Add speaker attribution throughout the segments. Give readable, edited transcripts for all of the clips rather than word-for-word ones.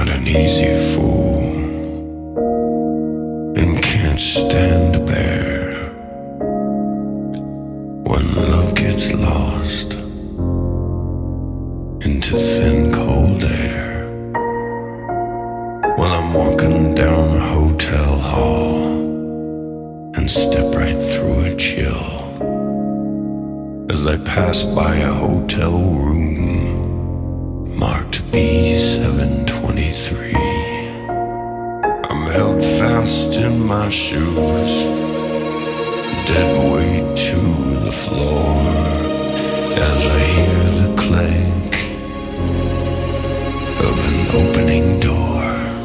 Speaker 1: not an easy fool and can't stand to bear when love gets lost into thin cold air. Well, I'm walking down a hotel hall and step right through a chill as I pass by a hotel room marked B723. I'm held fast in my shoes, dead weight to the floor as I hear the clank of an opening door.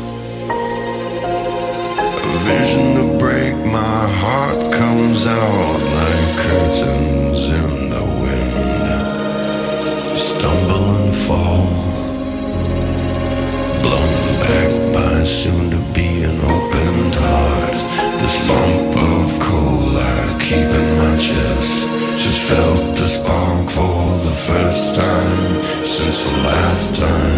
Speaker 1: A vision to break my heart comes out like curtains in the wind. Stumble and fall, blown back by soon-to-be an opened heart. This lump of coal I keep in my chest just felt the spark for the first time since the last time